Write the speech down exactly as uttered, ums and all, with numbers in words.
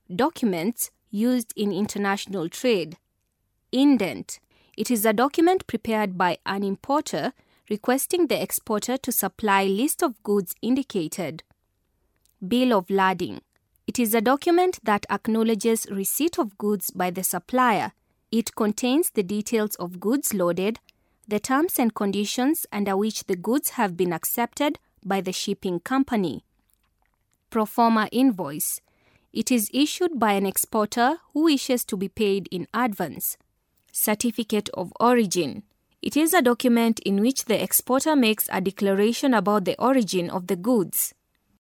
Documents used in international trade. Indent. It is a document prepared by an importer requesting the exporter to supply list of goods indicated. Bill of lading. It is a document that acknowledges receipt of goods by the supplier. It contains the details of goods loaded, the terms and conditions under which the goods have been accepted by the shipping company. Pro forma invoice. It is issued by an exporter who wishes to be paid in advance. Certificate of origin. It is a document in which the exporter makes a declaration about the origin of the goods.